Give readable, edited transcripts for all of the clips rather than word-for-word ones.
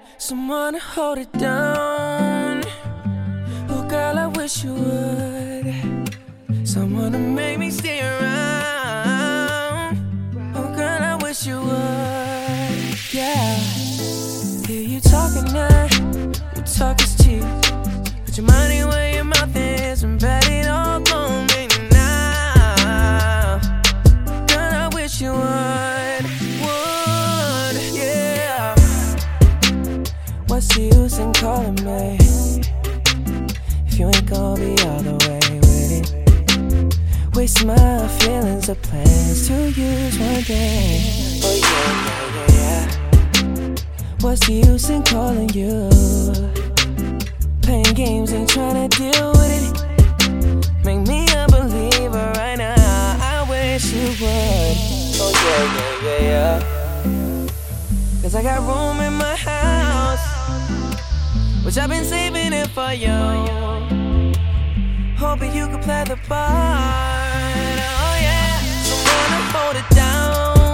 Someone to hold it down. Oh girl, I wish you would. Someone to make me stay around. Oh girl, I wish you would. Yeah. Hear you talking now. Your talk is cheap. Put your money where your mouth is and bet it all on me now. Girl, I wish you would. Yeah. What's the use in calling me if you ain't gonna be all the way with it? Waste my feelings or plans to use one day. Oh yeah. What's the use in calling you? Playing games, ain't tryna deal with it. Make me a believer right now. I wish you would. Oh yeah. Cause I got room in my house, which I've been saving it for you. Hoping you could play the part. Oh yeah. Someone to hold it down.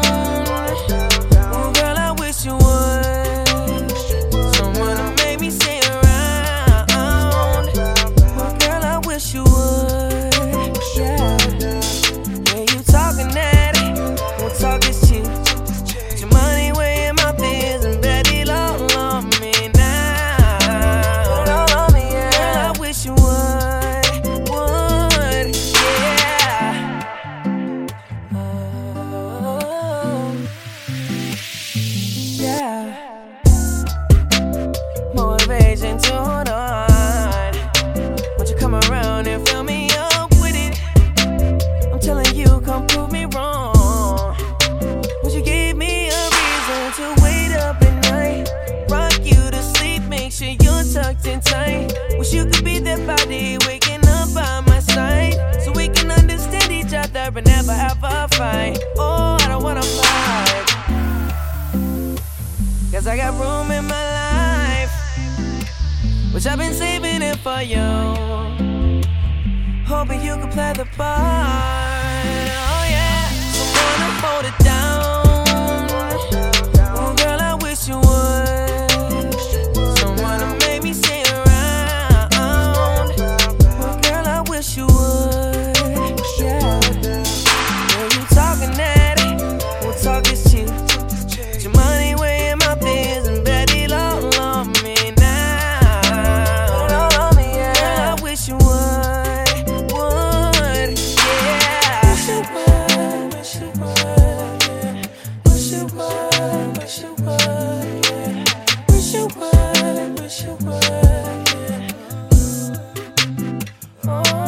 Oh girl, I wish you would. Someone to make me stay around. Oh girl, I wish you would. Yeah. Yeah, you talking that it. Won't talk is cheap. Put your money where your mouth is and bet it all on me now. Put it all on me, yeah. Girl, I wish you would. Motivation to hold on. Won't you come around and fill me up with it? I'm telling you, come prove me wrong. Won't you give me a reason to wait up at night? Rock you to sleep, make sure you're tucked in tight. Wish you could be that body waking up by my side, so we can understand each other and never have a fight. Oh, I don't wanna fight, cause I got room in my life, which I've been saving it for you. Hoping you could play the part. Oh yeah. Someone to hold it down. Oh girl, I wish you would. Someone to make me stay around. Oh girl, I wish you would. Yeah. Yeah, you talking that it. Won't talk is cheap. Put your money where your mouth is and bet it all on me now. Put it all on me, yeah. Girl, I wish you would. Yeah. Wish you would, wish you would, yeah. Wish you would, wish you would, yeah. Wish you would, wish you would, yeah. Oh.